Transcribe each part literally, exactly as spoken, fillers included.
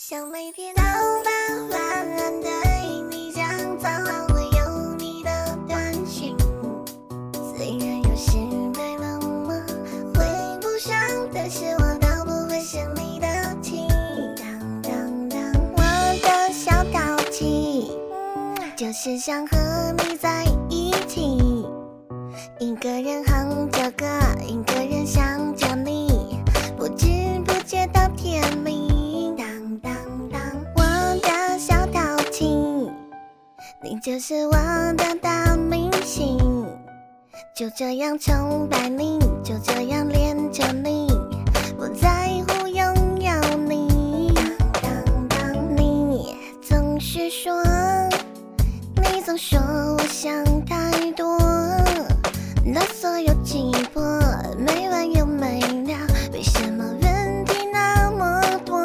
想每天都把晚安对你讲，早晚会有你的短信。虽然有时对冷漠会不上，但是我都不会生你的气。当当当，我的小淘气，就是想和你在一起。一个人哼着歌，一个人想着你，不知不觉到甜蜜。当当当，我的小淘气，你就是我的大明星。就这样崇拜你，就这样恋着你，不在乎拥有你。当当当，你总是说，你总说我想太多。那所有击破没完又没了，为什么问题那么多？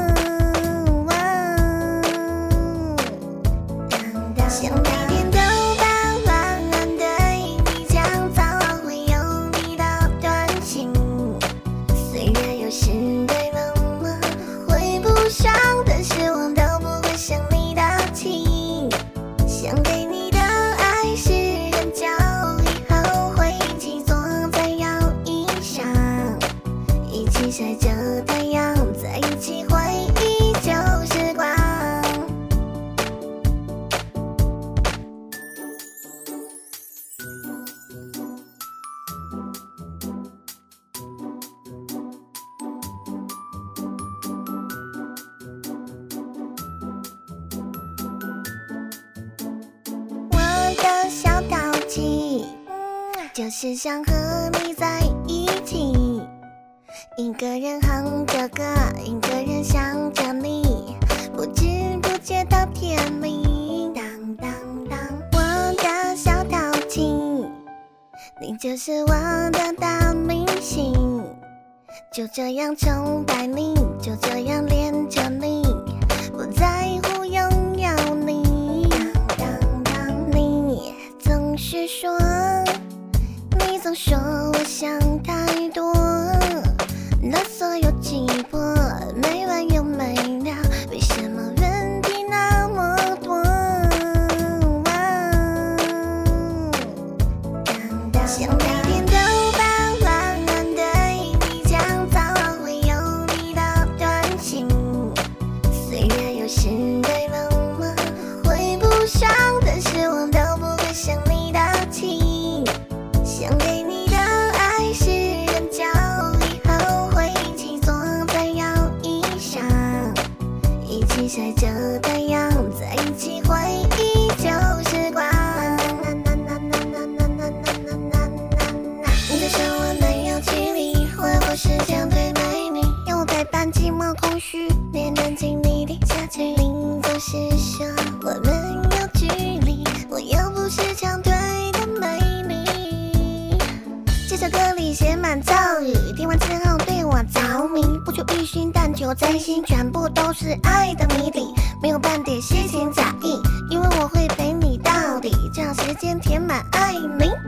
当当想每天都把晚安对你讲，早晚会有你的短信。虽然有时对冷漠会不上，但是我都不会生你的气。想给你的爱是很久晒着太阳，在一起回忆旧时光。我的小淘气，就是想和你在一起。一个人哼着歌，一个人想着你，不知不觉到甜蜜。当当当，我的小淘气，你就是我的大明星。就这样崇拜你，就这样恋着你，不在乎拥有你。当当当，你总是说，你总说我想太多。那所有击破没完又没了，为什么问题那么多？当当想每天都把晚安对你讲，早晚会有你的短信。虽然有时对冷漠会不上，但是我都不会生你的气。想给你的爱是很久晒着太阳，在一起回忆旧时光。你说我没有距离，会不是相对美丽，有我陪伴寂寞空虚，连人情你的下去临总是说我们有距离，我又不是强对的美丽。这首歌里写满咒语，听完之后对我着迷，不求一心，但求真心，全部都是爱的谜底，没有半点虚情假意，因为我会陪你到底，只要时间填满爱你。